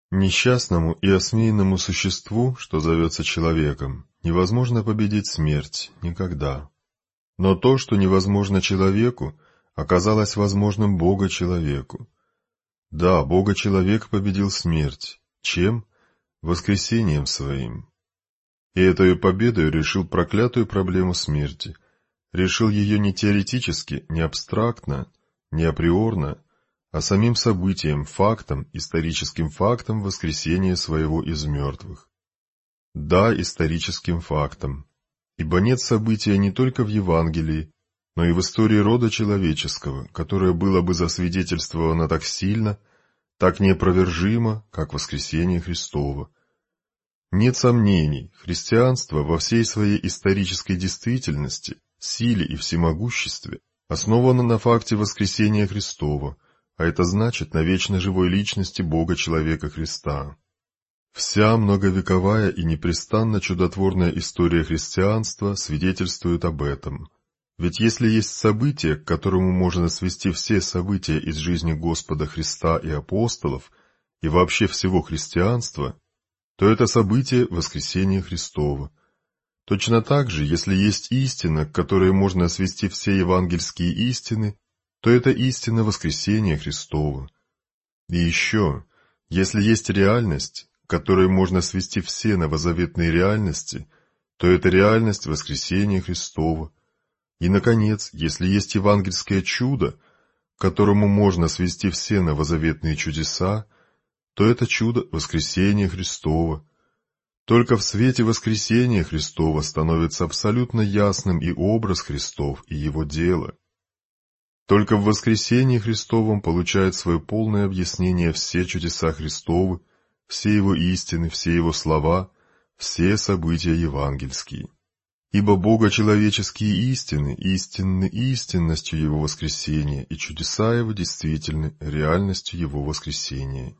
Несчастному и осмеянному существу, что зовется человеком, невозможно победить смерть никогда. Но то, что невозможно человеку, оказалось возможным Бога-человеку. Да, Бога-человек победил смерть. Чем? Воскресением своим. И этой победой решил проклятую проблему смерти. Решил ее не теоретически, не абстрактно, не априорно, а самим событием, фактом, историческим фактом воскресения своего из мертвых. Да, историческим фактом. Ибо нет события не только в Евангелии, но и в истории рода человеческого, которое было бы засвидетельствовано так сильно, так неопровержимо, как воскресение Христово. Нет сомнений, христианство во всей своей исторической действительности, силе и всемогуществе основано на факте воскресения Христова, а это значит на вечно живой личности Бога-человека Христа. Вся многовековая и непрестанно чудотворная история христианства свидетельствует об этом. Ведь если есть событие, к которому можно свести все события из жизни Господа Христа и апостолов, и вообще всего христианства, то это событие воскресения Христова. Точно так же, если есть истина, к которой можно свести все евангельские истины, то это истина воскресения Христова. И еще, если есть реальность, к которой можно свести все новозаветные реальности, то это реальность воскресения Христова. И, наконец, если есть евангельское чудо, к которому можно свести все новозаветные чудеса, то это чудо воскресения Христова. Только в свете воскресения Христова становится абсолютно ясным и образ Христов, и Его дело. Только в воскресении Христовом получают свое полное объяснение все чудеса Христовы, все Его истины, все Его слова, все события евангельские. Ибо богочеловеческие истины истинны истинностью Его воскресения, и чудеса Его действительны реальностью Его воскресения.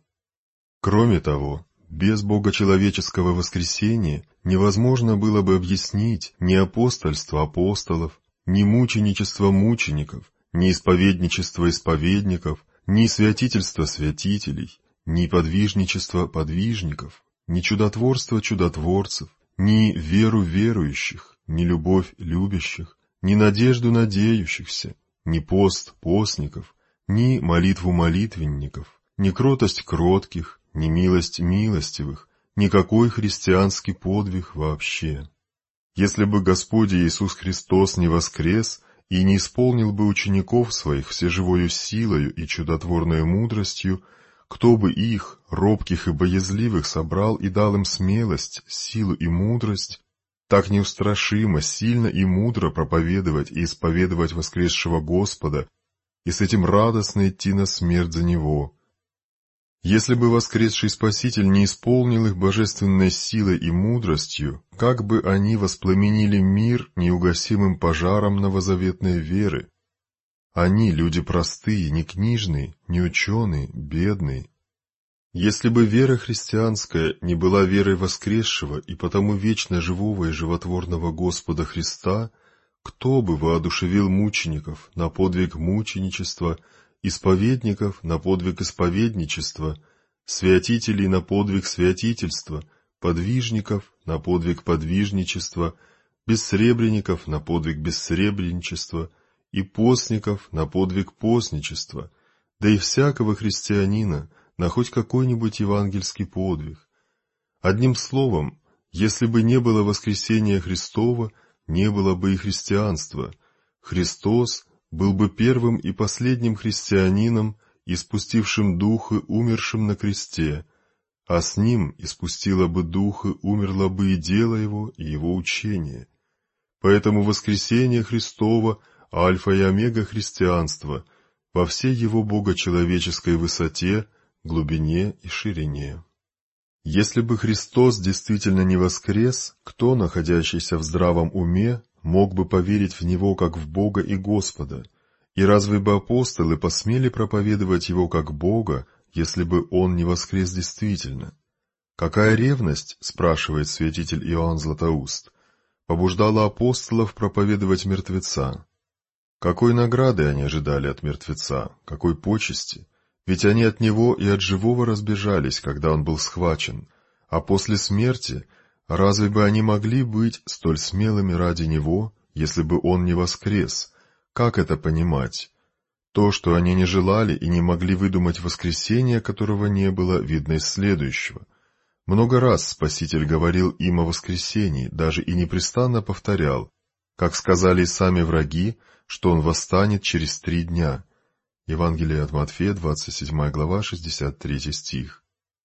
Кроме того, без богочеловеческого воскресения невозможно было бы объяснить ни апостольство апостолов, ни мученичество мучеников, ни исповедничество исповедников, ни святительство святителей, ни подвижничество подвижников, ни чудотворство чудотворцев, ни веру верующих, ни любовь любящих, ни надежду надеющихся, ни пост постников, ни молитву молитвенников, ни кротость кротких, ни милость милостивых, никакой христианский подвиг вообще. Если бы Господь Иисус Христос не воскрес и не исполнил бы учеников своих всеживою силою и чудотворной мудростью, кто бы их, робких и боязливых, собрал и дал им смелость, силу и мудрость, так неустрашимо, сильно и мудро проповедовать и исповедовать воскресшего Господа, и с этим радостно идти на смерть за Него? Если бы воскресший Спаситель не исполнил их божественной силой и мудростью, как бы они воспламенили мир неугасимым пожаром новозаветной веры? Они, люди простые, не книжные, не ученые, бедные. Если бы вера христианская не была верой воскресшего и потому вечно живого и животворного Господа Христа, кто бы воодушевил мучеников на подвиг мученичества, исповедников на подвиг исповедничества, святителей на подвиг святительства, подвижников на подвиг подвижничества, бессребренников на подвиг бессребреничества и постников на подвиг постничества, да и всякого христианина на хоть какой-нибудь евангельский подвиг. Одним словом, если бы не было воскресения Христова, не было бы и христианства. Христос был бы первым и последним христианином, испустившим духы, умершим на кресте, а с ним испустило бы духы, умерло бы и дело его, и его учение. Поэтому воскресение Христово — альфа и омега христианства во всей его богочеловеческой высоте, глубине и ширине. Если бы Христос действительно не воскрес, кто, находящийся в здравом уме, мог бы поверить в Него как в Бога и Господа? И разве бы апостолы посмели проповедовать Его как Бога, если бы Он не воскрес действительно? Какая ревность, спрашивает святитель Иоанн Златоуст, побуждала апостолов проповедовать мертвеца? Какой награды они ожидали от мертвеца, какой почести? Ведь они от него и от живого разбежались, когда он был схвачен, а после смерти разве бы они могли быть столь смелыми ради него, если бы он не воскрес? Как это понимать? То, что они не желали и не могли выдумать воскресения, которого не было, видно из следующего. Много раз Спаситель говорил им о воскресении, даже и непрестанно повторял, как сказали и сами враги, что он восстанет через 3 дня. Евангелие от Матфея, 27 глава, 63 стих.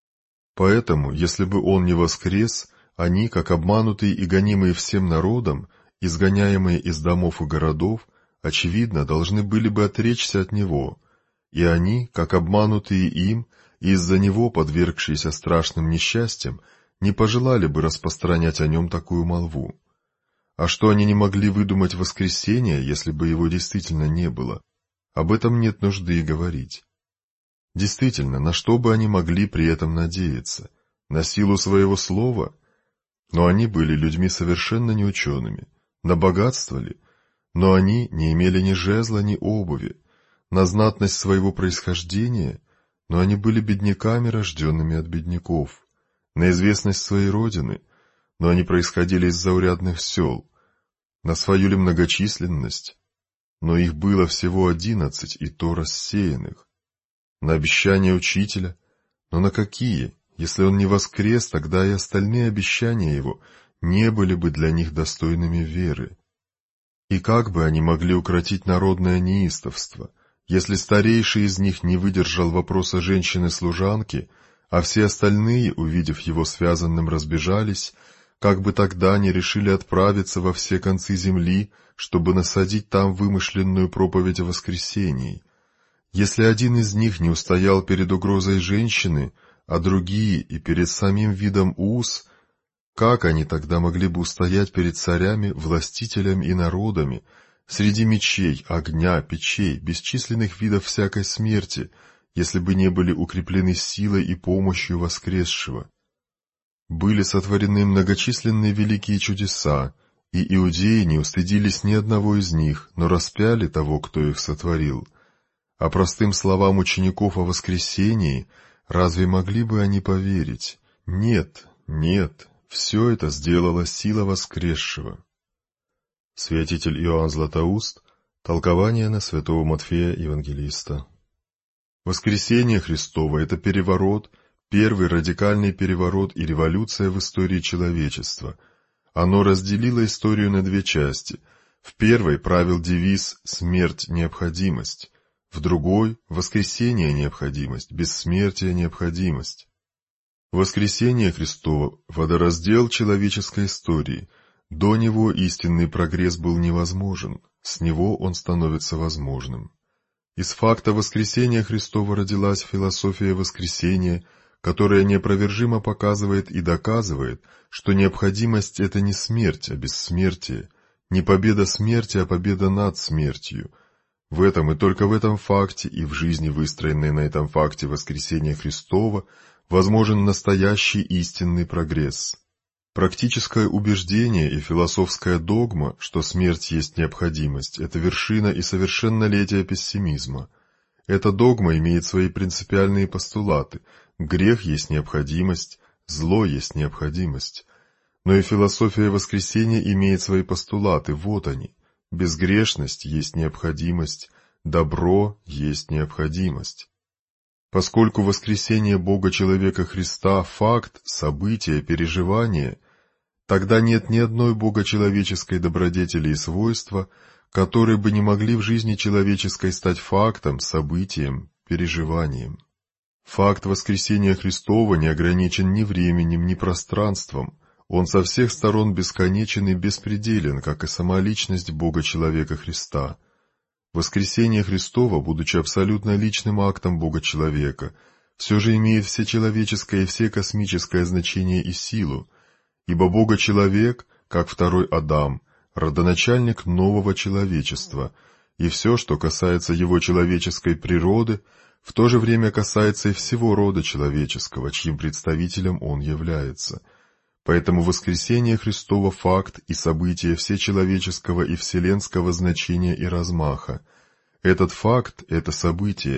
Поэтому, если бы он не воскрес, они, как обманутые и гонимые всем народом, изгоняемые из домов и городов, очевидно, должны были бы отречься от него, и они, как обманутые им, и из-за него подвергшиеся страшным несчастьям, не пожелали бы распространять о нем такую молву. А что они не могли выдумать воскресения, если бы его действительно не было, об этом нет нужды и говорить. Действительно, на что бы они могли при этом надеяться? На силу своего слова? Но они были людьми совершенно неучеными. На богатство ли? Но они не имели ни жезла, ни обуви. На знатность своего происхождения? Но они были бедняками, рожденными от бедняков. На известность своей родины? Но они происходили из заурядных сел. На свою ли многочисленность? Но их было всего 11, и то рассеянных. На обещания учителя? Но на какие? Если он не воскрес, тогда и остальные обещания его не были бы для них достойными веры. И как бы они могли укротить народное неистовство, если старейший из них не выдержал вопроса женщины-служанки, а все остальные, увидев его связанным, разбежались, как бы тогда не решили отправиться во все концы земли, чтобы насадить там вымышленную проповедь о воскресении? Если один из них не устоял перед угрозой женщины, а другие и перед самим видом уз, как они тогда могли бы устоять перед царями, властителями и народами, среди мечей, огня, печей, бесчисленных видов всякой смерти, если бы не были укреплены силой и помощью воскресшего? Были сотворены многочисленные великие чудеса, и иудеи не устыдились ни одного из них, но распяли того, кто их сотворил. А простым словам учеников о воскресении разве могли бы они поверить? Нет, нет, все это сделала сила воскресшего. Святитель Иоанн Златоуст. Толкование на святого Матфея Евангелиста. Воскресение Христово — это переворот, первый радикальный переворот и революция в истории человечества. Оно разделило историю на 2 части. В первой правил девиз «Смерть – необходимость», в другой — «Воскресение – необходимость», «Бессмертие – необходимость». Воскресение Христово — водораздел человеческой истории. До него истинный прогресс был невозможен, с него он становится возможным. Из факта воскресения Христова родилась философия воскресения, которая неопровержимо показывает и доказывает, что необходимость — это не смерть, а бессмертие, не победа смерти, а победа над смертью. В этом и только в этом факте и в жизни, выстроенной на этом факте воскресения Христова, возможен настоящий истинный прогресс. Практическое убеждение и философская догма, что смерть есть необходимость, это вершина и совершеннолетие пессимизма. Эта догма имеет свои принципиальные постулаты: грех есть необходимость, зло есть необходимость. Но и философия воскресения имеет свои постулаты, вот они: безгрешность есть необходимость, добро есть необходимость. Поскольку воскресение Бога-человека Христа — факт, событие, переживание, тогда нет ни одной богочеловеческой добродетели и свойства, которые бы не могли в жизни человеческой стать фактом, событием, переживанием. Факт воскресения Христова не ограничен ни временем, ни пространством, он со всех сторон бесконечен и беспределен, как и сама личность Бога-человека Христа. Воскресение Христово, будучи абсолютно личным актом Бога-человека, все же имеет всечеловеческое и всекосмическое значение и силу, ибо Бога-человек, как второй Адам, родоначальник нового человечества, и все, что касается его человеческой природы, в то же время касается и всего рода человеческого, чьим представителем он является. Поэтому воскресение Христово — факт и событие всечеловеческого и вселенского значения и размаха. Этот факт, это событие,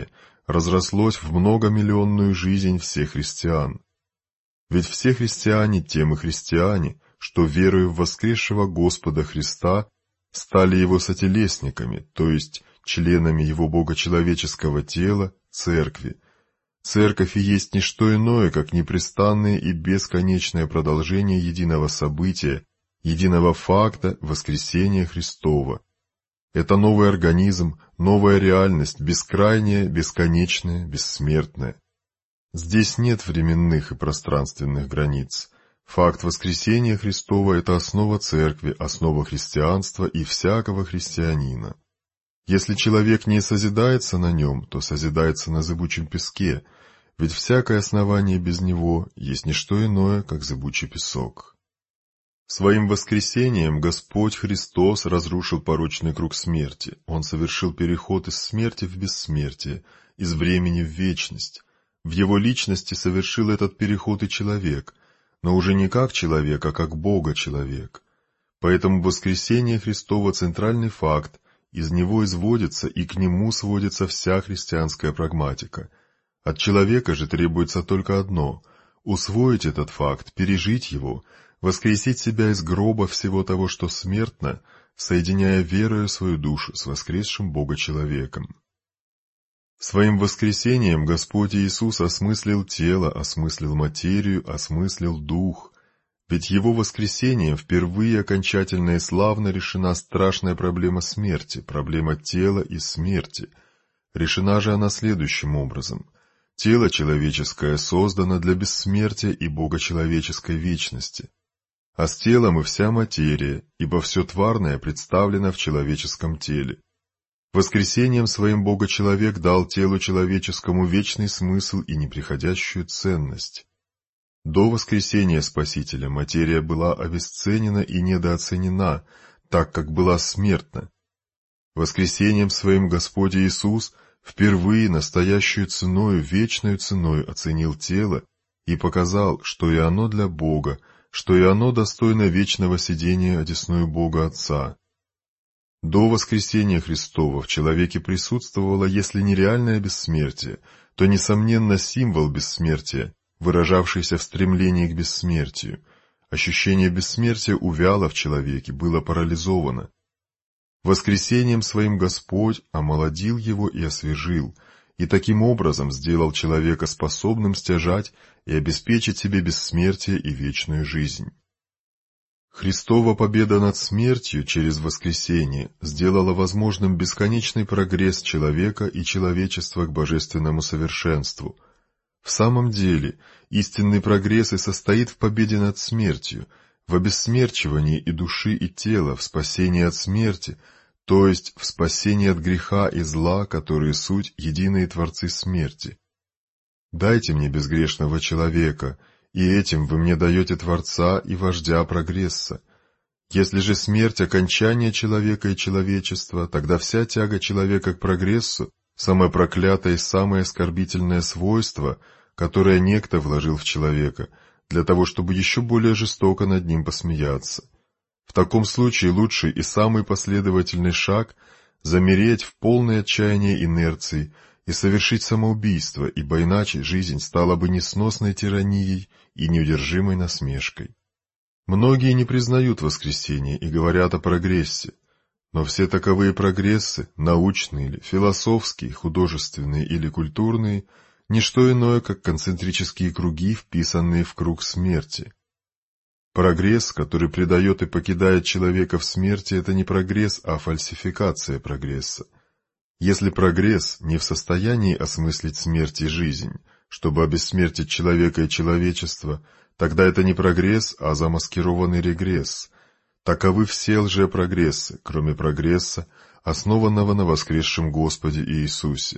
разрослось в многомиллионную жизнь всех христиан. Ведь все христиане тем и христиане, что, веруя в воскресшего Господа Христа, стали Его сотелесниками, то есть членами Его богочеловеческого тела, Церкви. Церковь и есть не что иное, как непрестанное и бесконечное продолжение единого события, единого факта воскресения Христова. Это новый организм, новая реальность, бескрайняя, бесконечная, бессмертная. Здесь нет временных и пространственных границ. Факт воскресения Христова – это основа Церкви, основа христианства и всякого христианина. Если человек не созидается на нем, то созидается на зыбучем песке, ведь всякое основание без него есть не что иное, как зыбучий песок. Своим воскресением Господь Христос разрушил порочный круг смерти. Он совершил переход из смерти в бессмертие, из времени в вечность. В Его личности совершил этот переход и человек, но уже не как человек, а как Бога-человек. Поэтому воскресение Христово – центральный факт, из него изводится и к нему сводится вся христианская прагматика. От человека же требуется только одно – усвоить этот факт, пережить его, воскресить себя из гроба всего того, что смертно, соединяя верою свою душу с воскресшим Бога-человеком. Своим воскресением Господь Иисус осмыслил тело, осмыслил материю, осмыслил дух. Ведь Его воскресением впервые окончательно и славно решена страшная проблема смерти, проблема тела и смерти. Решена же она следующим образом. Тело человеческое создано для бессмертия и богочеловеческой вечности. А с телом и вся материя, ибо все тварное представлено в человеческом теле. Воскресением своим Бога-человек дал телу человеческому вечный смысл и неприходящую ценность. До воскресения Спасителя материя была обесценена и недооценена, так как была смертна. Воскресением своим Господь Иисус впервые настоящую ценою, вечную ценою оценил тело и показал, что и оно для Бога, что и оно достойно вечного сидения одесную Бога Отца. До воскресения Христова в человеке присутствовало, если не реальное бессмертие, то, несомненно, символ бессмертия, выражавшийся в стремлении к бессмертию. Ощущение бессмертия увяло в человеке, было парализовано. Воскресением своим Господь омолодил его и освежил, и таким образом сделал человека способным стяжать и обеспечить себе бессмертие и вечную жизнь. Христова победа над смертью через воскресение сделала возможным бесконечный прогресс человека и человечества к божественному совершенству. В самом деле, истинный прогресс и состоит в победе над смертью, в обессмерчивании и души, и тела, в спасении от смерти, то есть в спасении от греха и зла, которые суть единые творцы смерти. Дайте мне безгрешного человека, и этим вы мне даете Творца и Вождя прогресса. Если же смерть — окончание человека и человечества, тогда вся тяга человека к прогрессу — самое проклятое и самое оскорбительное свойство, которое некто вложил в человека, для того, чтобы еще более жестоко над ним посмеяться. В таком случае лучший и самый последовательный шаг — замереть в полной отчаянии инерции и совершить самоубийство, ибо иначе жизнь стала бы несносной тиранией и неудержимой насмешкой. Многие не признают воскресения и говорят о прогрессе, но все таковые прогрессы, научные ли, философские, художественные или культурные, не что иное, как концентрические круги, вписанные в круг смерти. Прогресс, который предает и покидает человека в смерти, это не прогресс, а фальсификация прогресса. Если прогресс не в состоянии осмыслить смерть и жизнь, чтобы обессмертить человека и человечество, тогда это не прогресс, а замаскированный регресс. Таковы все лжепрогрессы, кроме прогресса, основанного на воскресшем Господе Иисусе.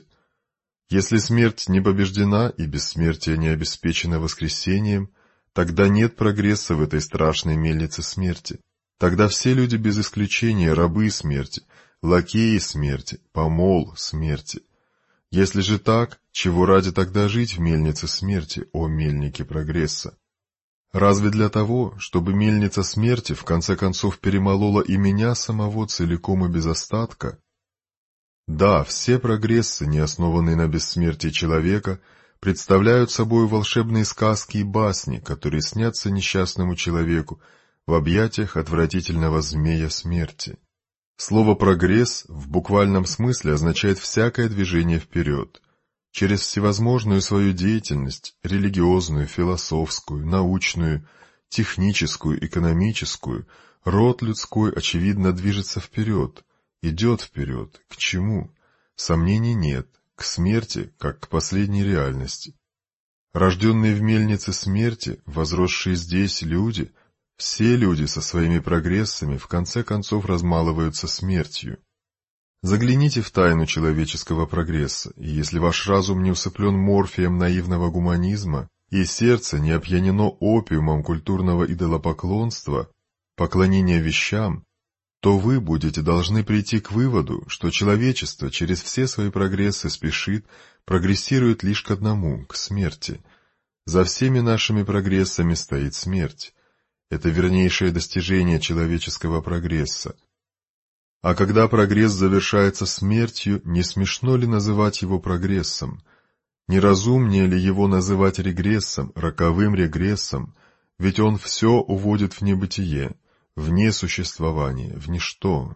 Если смерть не побеждена и бессмертие не обеспечено воскресением, тогда нет прогресса в этой страшной мельнице смерти. Тогда все люди без исключения рабы смерти, лакеи смерти, помол смерти. Если же так, чего ради тогда жить в мельнице смерти, о мельнике прогресса? Разве для того, чтобы мельница смерти в конце концов перемолола и меня самого целиком и без остатка? Да, все прогрессы, не основанные на бессмертии человека, представляют собой волшебные сказки и басни, которые снятся несчастному человеку в объятиях отвратительного змея смерти. Слово «прогресс» в буквальном смысле означает всякое движение вперед. Через всевозможную свою деятельность, религиозную, философскую, научную, техническую, экономическую, род людской, очевидно, движется вперед, идет вперед. К чему? Сомнений нет. К смерти, как к последней реальности. Рожденные в мельнице смерти, возросшие здесь люди, все люди со своими прогрессами в конце концов размалываются смертью. Загляните в тайну человеческого прогресса, и если ваш разум не усыплен морфием наивного гуманизма, и сердце не опьянено опиумом культурного идолопоклонства, поклонения вещам, то вы будете должны прийти к выводу, что человечество через все свои прогрессы спешит, прогрессирует лишь к одному, к смерти. За всеми нашими прогрессами стоит смерть. Это вернейшее достижение человеческого прогресса. А когда прогресс завершается смертью, не смешно ли называть его прогрессом? Не разумнее ли его называть регрессом, роковым регрессом, ведь он все уводит в небытие, вне существования, в ничто.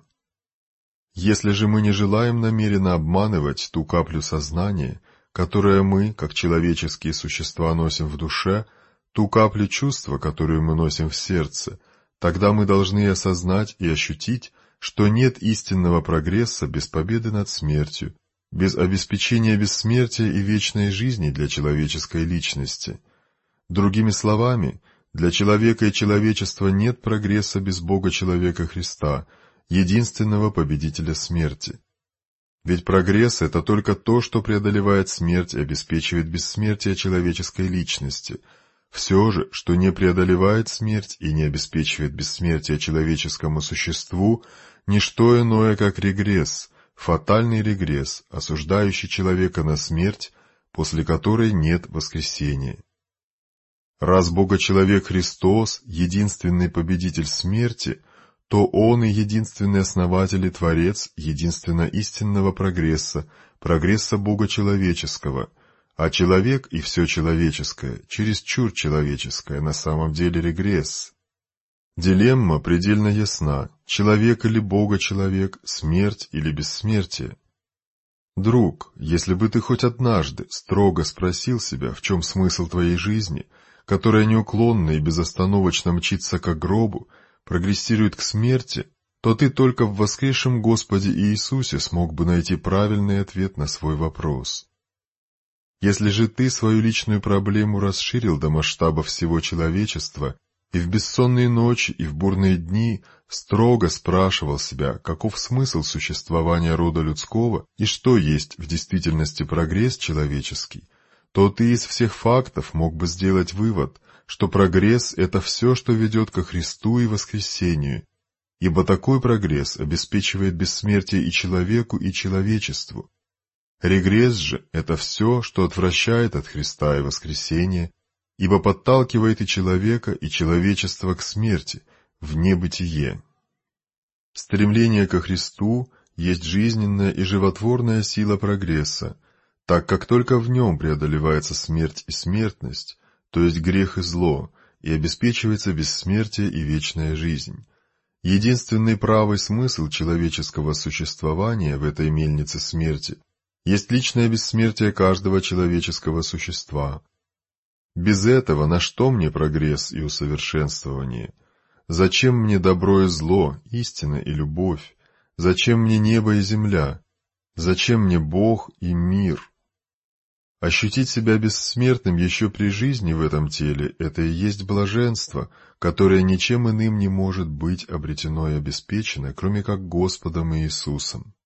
Если же мы не желаем намеренно обманывать ту каплю сознания, которую мы, как человеческие существа, носим в душе, ту каплю чувства, которую мы носим в сердце, тогда мы должны осознать и ощутить, что нет истинного прогресса без победы над смертью, без обеспечения бессмертия и вечной жизни для человеческой личности. Другими словами, для человека и человечества нет прогресса без Бога-человека Христа, единственного победителя смерти. Ведь прогресс — это только то, что преодолевает смерть и обеспечивает бессмертие человеческой личности. Все же, что не преодолевает смерть и не обеспечивает бессмертие человеческому существу, ничто иное, как регресс, фатальный регресс, осуждающий человека на смерть, после которой нет воскресения. Раз Бога-человек Христос — единственный победитель смерти, то Он и единственный основатель и Творец единственно истинного прогресса, прогресса Бога человеческого, а человек и все человеческое, чересчур человеческое, на самом деле регресс. Дилемма предельно ясна: человек или Бога-человек, смерть или бессмертие. Друг, если бы ты хоть однажды строго спросил себя, в чем смысл твоей жизни, которая неуклонно и безостановочно мчится к гробу, прогрессирует к смерти, то ты только в воскресшем Господе Иисусе смог бы найти правильный ответ на свой вопрос. Если же ты свою личную проблему расширил до масштаба всего человечества и в бессонные ночи и в бурные дни строго спрашивал себя, каков смысл существования рода людского и что есть в действительности прогресс человеческий, то ты из всех фактов мог бы сделать вывод, что прогресс — это все, что ведет ко Христу и воскресению, ибо такой прогресс обеспечивает бессмертие и человеку, и человечеству. Регресс же — это все, что отвращает от Христа и воскресения, ибо подталкивает и человека, и человечество к смерти, в небытие. Стремление ко Христу есть жизненная и животворная сила прогресса, так как только в нем преодолевается смерть и смертность, то есть грех и зло, и обеспечивается бессмертие и вечная жизнь. Единственный правый смысл человеческого существования в этой мельнице смерти есть личное бессмертие каждого человеческого существа. Без этого на что мне прогресс и усовершенствование? Зачем мне добро и зло, истина и любовь? Зачем мне небо и земля? Зачем мне Бог и мир? Ощутить себя бессмертным еще при жизни в этом теле — это и есть блаженство, которое ничем иным не может быть обретено и обеспечено, кроме как Господом Иисусом.